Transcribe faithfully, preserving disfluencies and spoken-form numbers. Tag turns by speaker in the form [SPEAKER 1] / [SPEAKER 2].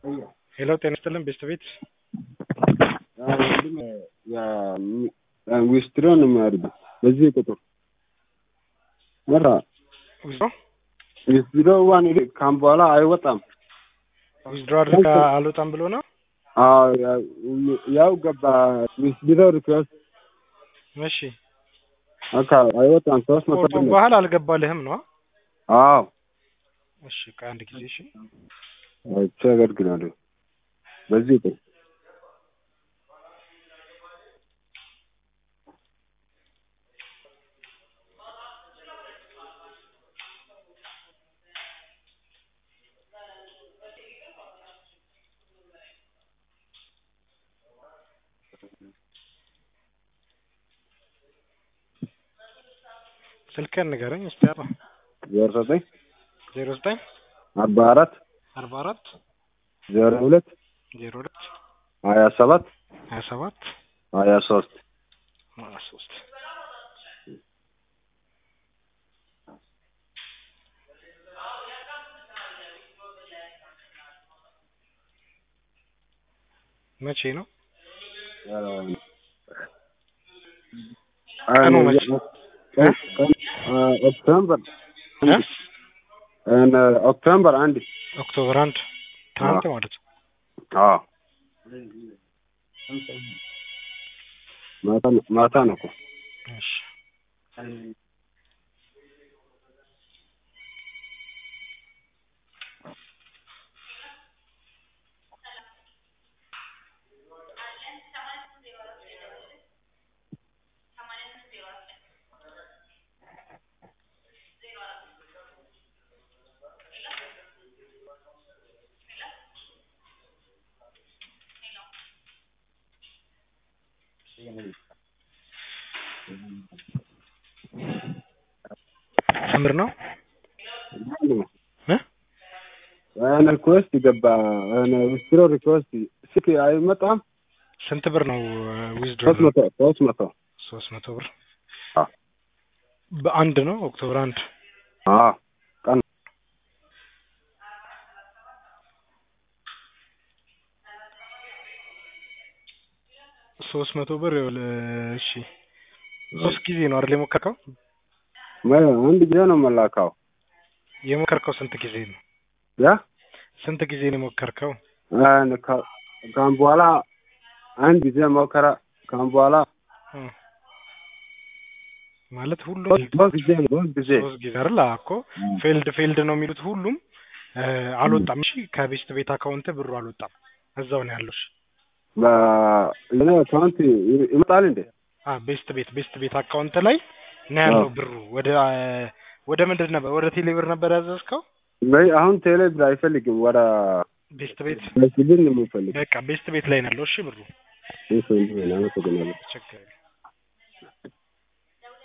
[SPEAKER 1] ሄሎ ጤና ይስጥልን ቤስት ቤት
[SPEAKER 2] ያ ዊስትሮ ነው የሚያደርገው በዚህ ቁጥር መራ
[SPEAKER 1] ዊስትሮ
[SPEAKER 2] ዊስትሮ ዋን ካም በኋላ አይወጣም
[SPEAKER 1] ዊስትሮ አድርጋ አልወጣም ብሎ ነው።
[SPEAKER 2] አዎ ያው ገባ ዊስትሮ ሪኩዌስት
[SPEAKER 1] እሺ
[SPEAKER 2] አካ አይወጣም ሶስት መቶ
[SPEAKER 1] ነው በኋላ አልገባልህም ነው።
[SPEAKER 2] አዎ
[SPEAKER 1] እሺ ከአንድ ጊዜ እሺ
[SPEAKER 2] አይ ተገርግናለሁ በዚህ ቁጥር
[SPEAKER 1] ስልክህን ንገረኝ እስቲ አባ
[SPEAKER 2] ዜሮ ዘጠኝ
[SPEAKER 1] ዜሮ ዘጠኝ
[SPEAKER 2] አርባ አራት
[SPEAKER 1] አርባ አራት
[SPEAKER 2] ዜሮ ሁለት
[SPEAKER 1] ዜሮ ሁለት
[SPEAKER 2] ሀያ ሰባት
[SPEAKER 1] ሀያ ሰባት
[SPEAKER 2] ሀያ ሶስት
[SPEAKER 1] ሀያ ሶስት መቼ ነው? ቀኑ መቼ?
[SPEAKER 2] ኦክቶበር እና ኦክቶበር አንድ
[SPEAKER 1] ኦክቶበር አንድ ትናንት ማለት ነው።
[SPEAKER 2] አዎ ማታ ማታ ነው እኮ።
[SPEAKER 1] እሺ ምር ነው እ
[SPEAKER 2] አና ሪኩዌስት ገባ አና ዊስትሮ ሪኩዌስት ስልክ አይመጣም።
[SPEAKER 1] ስንት ብር ነው ዊዝድሮ?
[SPEAKER 2] ሶስት መቶ ሶስት መቶ
[SPEAKER 1] ሶስት መቶ ብር
[SPEAKER 2] አዎ
[SPEAKER 1] በአንድ ነው ኦክቶበር አንድ
[SPEAKER 2] አዎ ቀን
[SPEAKER 1] ሶስት መቶ ብር እሺ ሶስት ጊዜ ነው አይደል የሞከርከው?
[SPEAKER 2] ማይ አንድ ጊዜ ነው መላካው።
[SPEAKER 1] የሞከርከው ስንት ጊዜ ነው?
[SPEAKER 2] ያ
[SPEAKER 1] ስንት ጊዜ ነው የሞከርከው?
[SPEAKER 2] አና ካም በኋላ አንድ ጊዜ ሞከራ ካም በኋላ
[SPEAKER 1] ማለት ሁሉ
[SPEAKER 2] ሶስት ጊዜ ሶስት ጊዜ
[SPEAKER 1] ሶስት ጊዜ አይደል እኮ ፌልድ ፌልድ ነው የሚሉት ሁሉም አልወጣም። እሺ ከቤስት ቤት አካውንት ብሩ አልወጣም እዛው ነው ያለው። እሺ
[SPEAKER 2] ለኔ አካውንት ይመጣል እንዴ?
[SPEAKER 1] አ ቤስት ቤት ቤስት ቤት አካውንት ላይ ነው ያለው ብሩ። ወደ ወደ ምንድን ነበር? ወደ ቴሌ ብር ነበር ያዘዝከው?
[SPEAKER 2] ወይ አሁን ቴሌ ብር አይፈልግም ወደ
[SPEAKER 1] ቤስት ቤት
[SPEAKER 2] ቤስት ቤት ነው የሚፈልግ።
[SPEAKER 1] በቃ ቤስት ቤት ላይ ነው ያለው። እሺ ብሩ
[SPEAKER 2] እሺ እንዴ ነው ተገናኘ
[SPEAKER 1] ቸክ